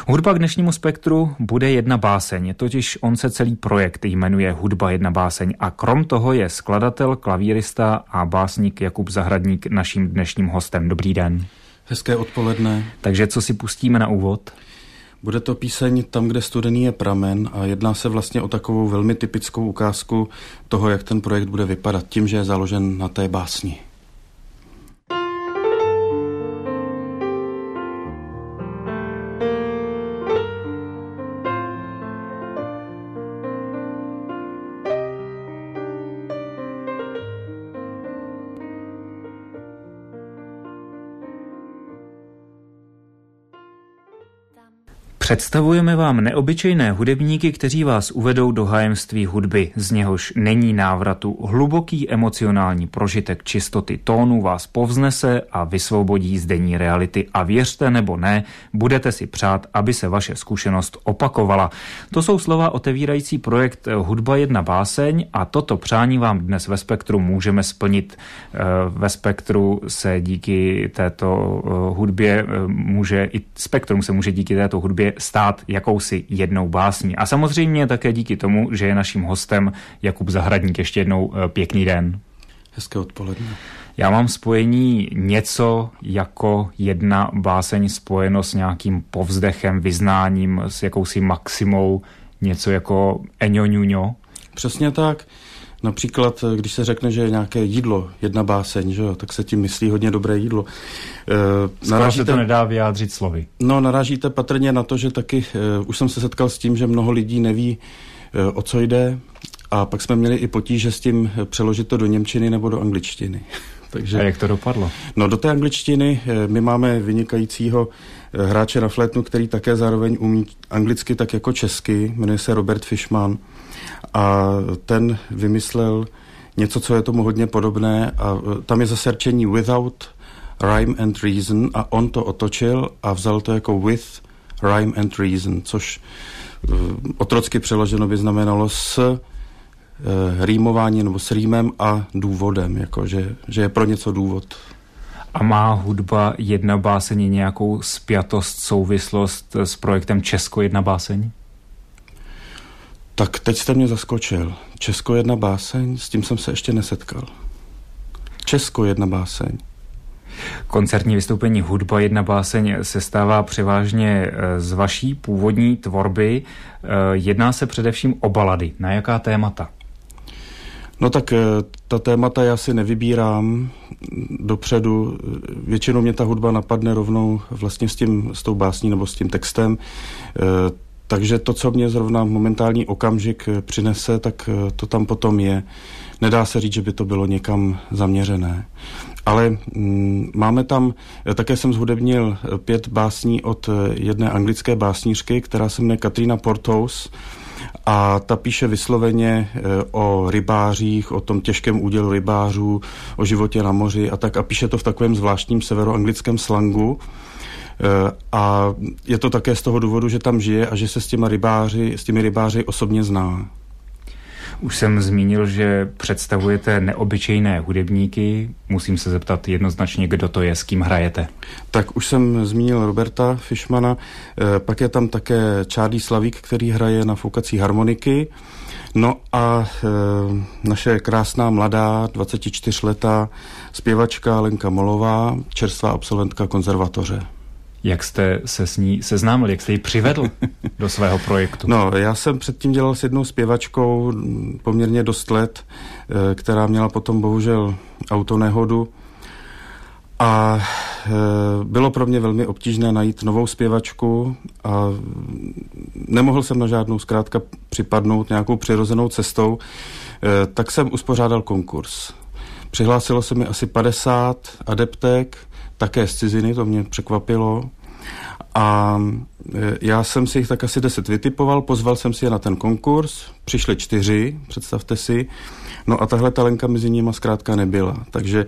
Hudba k dnešnímu spektru bude jedna báseň, totiž on se celý projekt jmenuje Hudba jedna báseň a krom toho je skladatel, klavírista a básník Jakub Zahradník naším dnešním hostem. Dobrý den. Hezké odpoledne. Takže co si pustíme na úvod? Bude to píseň Tam, kde studený je pramen a jedná se vlastně o takovou velmi typickou ukázku toho, jak ten projekt bude vypadat, tím, že je založen na té básni. Představujeme vám neobyčejné hudebníky, kteří vás uvedou do tajemství hudby, z něhož není návratu. Hluboký emocionální prožitek čistoty tónu vás povznese a vysvobodí z denní reality. A věřte nebo ne, budete si přát, aby se vaše zkušenost opakovala. To jsou slova otevírající projekt Hudba jedna báseň a toto přání vám dnes ve Spektru můžeme splnit. Ve Spektru se díky této hudbě Spektrum se může díky této hudbě stát jakousi jednou básní. A samozřejmě také díky tomu, že je naším hostem Jakub Zahradník. Ještě jednou pěkný den. Hezké odpoledne. Já mám spojení něco jako jedna báseň spojeno s nějakým povzdechem, vyznáním, s jakousi maximou, něco jako Eňo ňuňo. Přesně tak. Například, když se řekne, že je nějaké jídlo, jedna báseň, že jo, tak se tím myslí hodně dobré jídlo. Skoro se to nedá vyjádřit slovy. No, narážíte patrně na to, že taky už jsem se setkal s tím, že mnoho lidí neví, o co jde, a pak jsme měli i potíže s tím přeložit to do němčiny nebo do angličtiny. Takže... A jak to dopadlo? No, do té angličtiny my máme vynikajícího hráče na flétnu, který také zároveň umí anglicky tak jako česky, jmenuje se Robert Fishman. A ten vymyslel něco, co je tomu hodně podobné a tam je zase rčení without rhyme and reason a on to otočil a vzal to jako with rhyme and reason, což otrocky přeloženo by znamenalo s rýmování nebo s rýmem a důvodem, jako že je pro něco důvod. A má hudba jedna báseň nějakou spjatost, souvislost s projektem Česko jedna báseň? Tak teď jste mě zaskočil. Česko jedna báseň, s tím jsem se ještě nesetkal. Česko jedna báseň. Koncertní vystoupení Hudba jedna báseň se stává převážně z vaší původní tvorby. Jedná se především o balady. Na jaká témata? No tak ta témata já si nevybírám dopředu. Většinou mě ta hudba napadne rovnou vlastně s tou básní nebo s tím textem. Takže to, co mě zrovna momentální okamžik přinese, tak to tam potom je. Nedá se říct, že by to bylo někam zaměřené. Ale máme tam, také jsem zhudebnil 5 básní od jedné anglické básnířky, která se jmenuje Katrina Porteous, a ta píše vysloveně o rybářích, o tom těžkém údělu rybářů, o životě na moři a tak. A píše to v takovém zvláštním severoanglickém slangu. A je to také z toho důvodu, že tam žije a že se s těmi rybáři osobně zná. Už jsem zmínil, že představujete neobyčejné hudebníky. Musím se zeptat jednoznačně, kdo to je, s kým hrajete. Tak už jsem zmínil Roberta Fishmana, pak je tam také Charlie Slavík, který hraje na foukací harmoniky. No a naše krásná mladá 24letá zpěvačka Lenka Molová, čerstvá absolventka konzervatoře. Jak jste se s ní seznámil, jak jste ji přivedl do svého projektu? No, já jsem předtím dělal s jednou zpěvačkou poměrně dost let, která měla potom bohužel autonehodu a bylo pro mě velmi obtížné najít novou zpěvačku a nemohl jsem na žádnou zkrátka připadnout nějakou přirozenou cestou, tak jsem uspořádal konkurs. Přihlásilo se mi asi 50 adeptek, také z ciziny, to mě překvapilo. A já jsem si jich tak asi 10 vytipoval, pozval jsem si je na ten konkurs, přišli 4, představte si, no a tahle Lenka mezi nimi zkrátka nebyla. Takže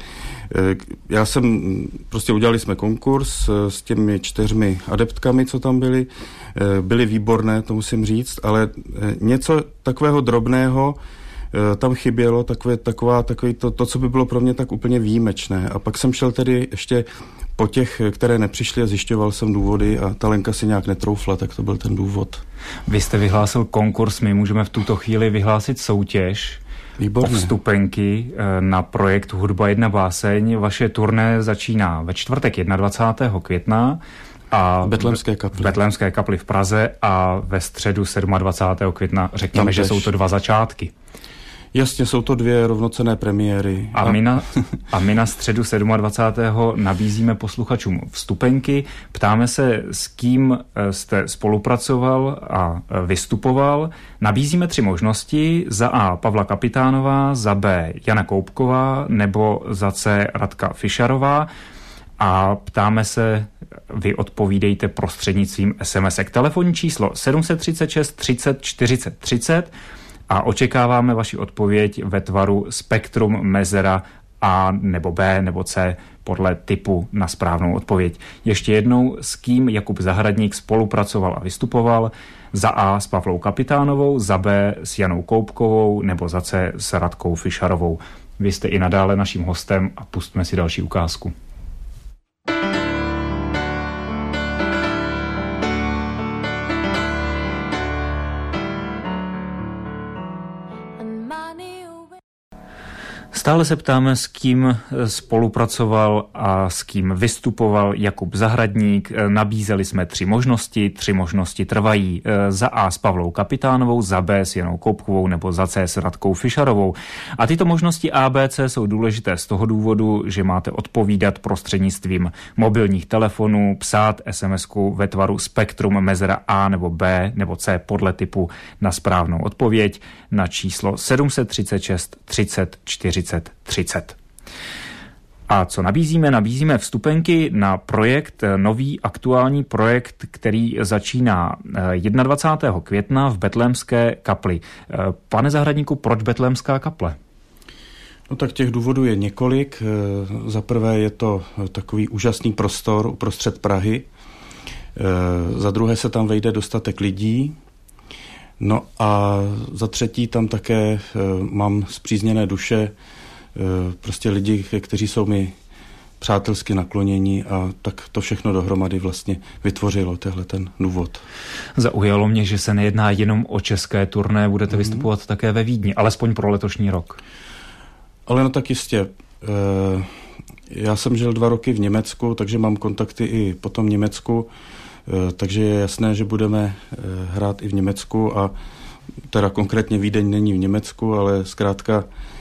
udělali jsme konkurs s těmi 4 adeptkami, co tam byly výborné, to musím říct, ale něco takového drobného tam chybělo takový to, co by bylo pro mě tak úplně výjimečné. A pak jsem šel tedy ještě po těch, které nepřišly a zjišťoval jsem důvody a ta Lenka si nějak netroufla, tak to byl ten důvod. Vy jste vyhlásil konkurs, my můžeme v tuto chvíli vyhlásit soutěž. Výborně. O vstupenky na projekt Hudba 1 báseň. Vaše turné začíná ve čtvrtek 21. května a v Betlémské kapli v Praze a ve středu 27. května. Řekněme, že jsou to 2 začátky. Jasně, jsou to 2 rovnocenné premiéry. A my na středu 27. nabízíme posluchačům vstupenky. Ptáme se, s kým jste spolupracoval a vystupoval. Nabízíme 3 možnosti. Za A Pavla Kapitánová, za B Jana Koupková nebo za C Radka Fišarová. A ptáme se, vy odpovídejte prostřednictvím SMS-ek. Telefonní číslo 736 30 40 30 a očekáváme vaši odpověď ve tvaru spektrum mezera A nebo B nebo C podle typu na správnou odpověď. Ještě jednou, s kým Jakub Zahradník spolupracoval a vystupoval. Za A s Pavlou Kapitánovou, za B s Janou Koupkovou nebo za C s Radkou Fišarovou. Vy jste i nadále naším hostem a pustíme si další ukázku. Stále se ptáme, s kým spolupracoval a s kým vystupoval Jakub Zahradník. Nabízeli jsme 3 možnosti, 3 možnosti trvají. Za A s Pavlou Kapitánovou, za B s Janou Koupkovou nebo za C s Radkou Fišarovou. A tyto možnosti A, B, C jsou důležité z toho důvodu, že máte odpovídat prostřednictvím mobilních telefonů, psát SMS-ku ve tvaru spektrum mezera A nebo B nebo C podle typu na správnou odpověď na číslo 736 30 40 30. A co nabízíme? Nabízíme vstupenky na projekt, nový aktuální projekt, který začíná 21. května v Betlémské kapli. Pane Zahradníku, proč Betlémská kaple? No tak těch důvodů je několik. Za prvé je to takový úžasný prostor uprostřed Prahy. Za druhé se tam vejde dostatek lidí. No a za třetí tam také mám spřízněné duše, prostě lidi, kteří jsou mi přátelsky naklonění a tak to všechno dohromady vlastně vytvořilo ten důvod. Zaujalo mě, že se nejedná jenom o české turné, budete vystupovat také ve Vídni, alespoň pro letošní rok. Ale no tak jistě. Já jsem žil 2 roky v Německu, takže mám kontakty i po tom Německu, takže je jasné, že budeme hrát i v Německu a teda konkrétně Vídeň není v Německu, ale zkrátka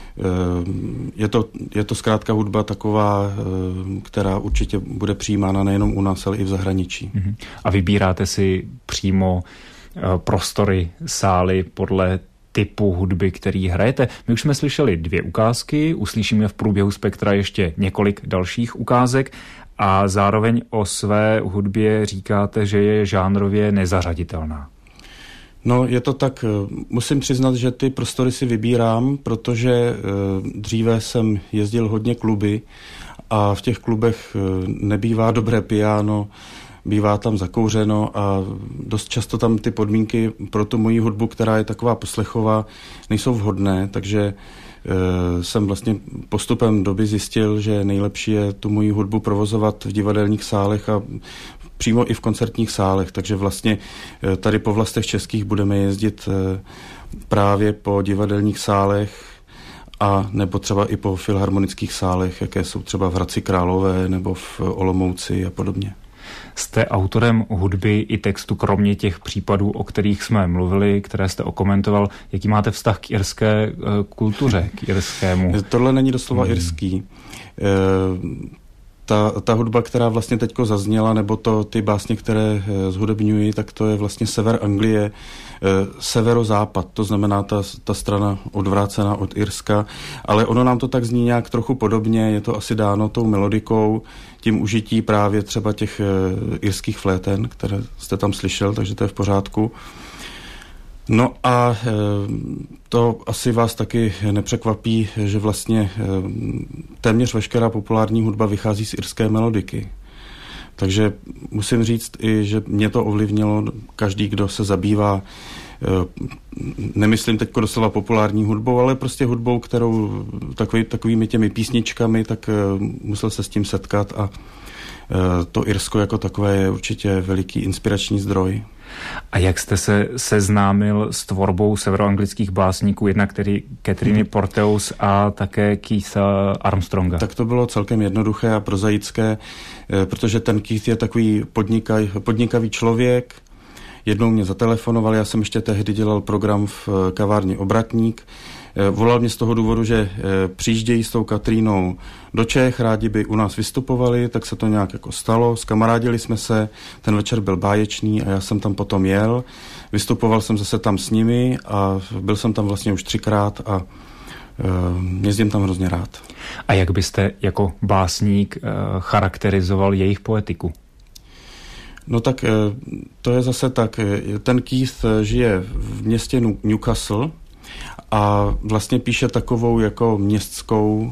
je to zkrátka hudba taková, která určitě bude přijímána nejenom u nás, ale i v zahraničí. A vybíráte si přímo prostory, sály podle typu hudby, který hrajete. My už jsme slyšeli 2 ukázky, uslyšíme v průběhu spektra ještě několik dalších ukázek a zároveň o své hudbě říkáte, že je žánrově nezařaditelná. No, je to tak, musím přiznat, že ty prostory si vybírám, protože dříve jsem jezdil hodně kluby a v těch klubech nebývá dobré piano, bývá tam zakouřeno a dost často tam ty podmínky pro tu moji hudbu, která je taková poslechová, nejsou vhodné, takže jsem vlastně postupem doby zjistil, že nejlepší je tu moji hudbu provozovat v divadelních sálech a přímo i v koncertních sálech, takže vlastně tady po vlastech českých budeme jezdit právě po divadelních sálech a nebo třeba i po filharmonických sálech, jaké jsou třeba v Hradci Králové nebo v Olomouci a podobně. Jste autorem hudby i textu, kromě těch případů, o kterých jsme mluvili, které jste okomentoval. Jaký máte vztah k irské kultuře, k irskému? Tohle není doslova irský. Ta hudba, která vlastně teďko zazněla, nebo ty básně, které zhudebňuji, tak to je vlastně sever Anglie, severozápad, to znamená ta strana odvrácená od Irska, ale ono nám to tak zní nějak trochu podobně, je to asi dáno tou melodikou, tím užití právě třeba těch irských fléten, které jste tam slyšel, takže to je v pořádku. No a to asi vás taky nepřekvapí, že vlastně téměř veškerá populární hudba vychází z irské melodiky. Takže musím říct i, že mě to ovlivnilo, každý, kdo se zabývá nemyslím teď doslova populární hudbou, ale prostě hudbou, kterou takovými těmi písničkami, tak musel se s tím setkat a to Irsko jako takové je určitě veliký inspirační zdroj. A jak jste se seznámil s tvorbou severoanglických básníků, jednak tedy Catherine Porteous a také Keitha Armstronga? Tak to bylo celkem jednoduché a prozaické, protože ten Keith je takový podnikavý člověk. Jednou mě zatelefonoval, já jsem ještě tehdy dělal program v kavárně Obratník. Volal mě z toho důvodu, že přijíždějí s tou Katrínou do Čech, rádi by u nás vystupovali, tak se to nějak jako stalo, zkamarádili jsme se, ten večer byl báječný a já jsem tam potom jel, vystupoval jsem zase tam s nimi a byl jsem tam vlastně už 3krát a jezdím tam hrozně rád. A jak byste jako básník charakterizoval jejich poetiku? No tak to je zase tak, ten Keith žije v městě Newcastle a vlastně píše takovou jako městskou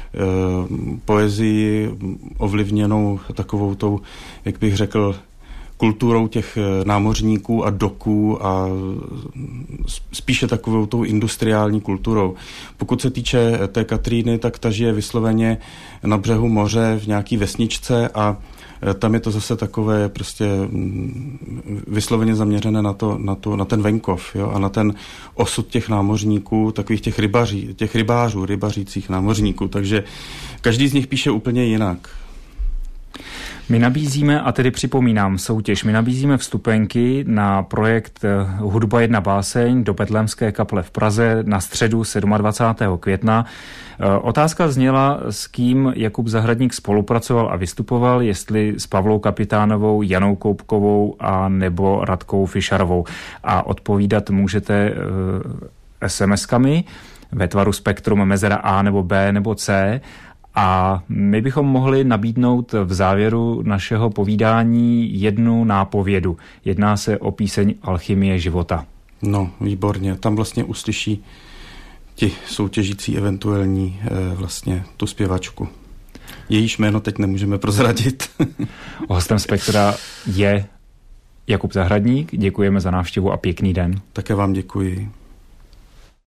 poezii ovlivněnou takovou tou, jak bych řekl, kulturou těch námořníků a doků a spíše takovou tou industriální kulturou. Pokud se týče té Katríny, tak ta žije vysloveně na břehu moře v nějaký vesničce a tam je to zase takové prostě vysloveně zaměřené na ten venkov, jo, a na ten osud těch námořníků, takových těch rybařících námořníků, takže každý z nich píše úplně jinak. My nabízíme, a tedy připomínám soutěž, my nabízíme vstupenky na projekt Hudba 1 báseň do Betlémské kaple v Praze na středu 27. května. Otázka zněla, s kým Jakub Zahradník spolupracoval a vystupoval, jestli s Pavlou Kapitánovou, Janou Koupkovou a nebo Radkou Fišarovou. A odpovídat můžete SMS-kami ve tvaru spektrum mezera A nebo B nebo C. A my bychom mohli nabídnout v závěru našeho povídání jednu nápovědu. Jedná se o píseň Alchymie života. No, výborně. Tam vlastně uslyší ti soutěžící eventuální vlastně tu zpěvačku. Jejíž jméno teď nemůžeme prozradit. Hostem Spektra je Jakub Zahradník. Děkujeme za návštěvu a pěkný den. Také vám děkuji.